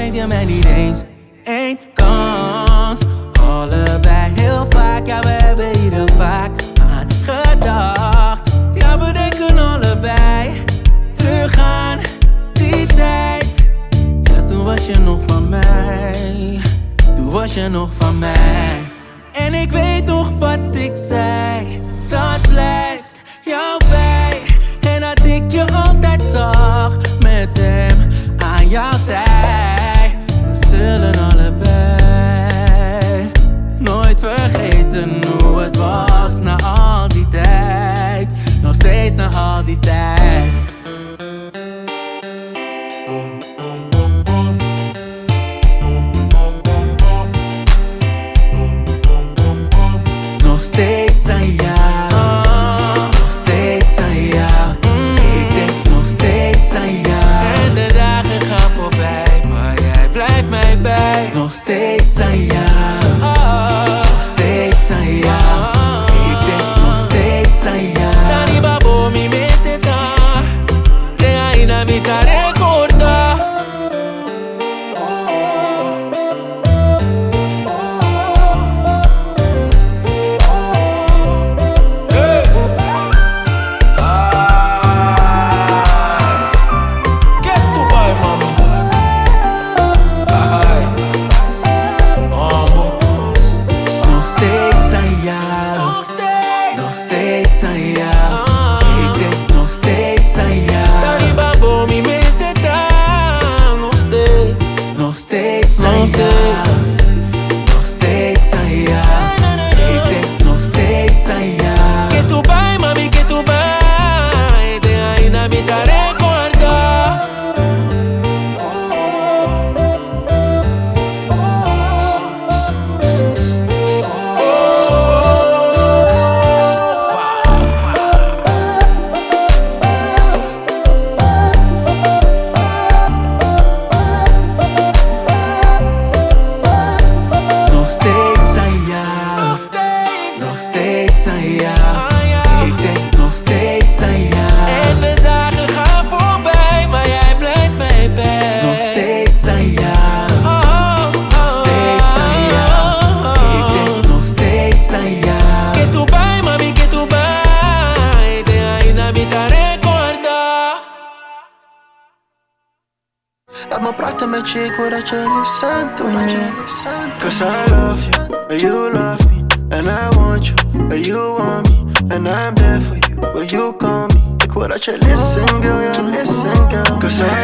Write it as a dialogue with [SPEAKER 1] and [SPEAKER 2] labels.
[SPEAKER 1] geef je mij niet eens één kans. Allebei heel vaak, ja we hebben hier heel vaak aan gedacht. Ja we denken allebei terug aan die tijd. Ja toen was je nog van mij, toen was je nog van mij. En ik weet nog wat ik zei, dat blijft jou bij. En dat ik je altijd zag met hem aan jouw zij. We zullen allebei nooit vergeten hoe het was na al die tijd. Nog steeds na al die tijd. Nog steeds aan jou, nog steeds aan jou. Ik denk nog steeds aan jou. En de dagen gaan voorbij, maar jij blijft mij bij. Nog steeds aan jou, nog steeds aan jou. Ik denk nog steeds aan jou. Dani babo mi mete ta, te aina mi ta recorda. Nog steeds aan jou, ik denk nog steeds aan jou. Dani babo mi mete ta, nog steeds aan jou. Nog steeds aan jou, ik denk nog steeds aan jou. Que tu vai mami, que tu vai, te ainda me ta recordar. Nog steeds aan jou, ik denk nog steeds aan jou. En de dagen gaan voorbij, maar jij blijft mij bij. Nog steeds aan jou, nog steeds aan jou. Ik denk nog steeds aan jou. Que tu vai mami, que tu vai, te ainda me ta recorda.
[SPEAKER 2] Laat me praten met je, ik hoor dat je listen to me. Cause I love you, and you love me. And I want you, and you want me. And I'm there for you, when you call me. Ik hoor dat je listen girl, ja listen girl. Cause I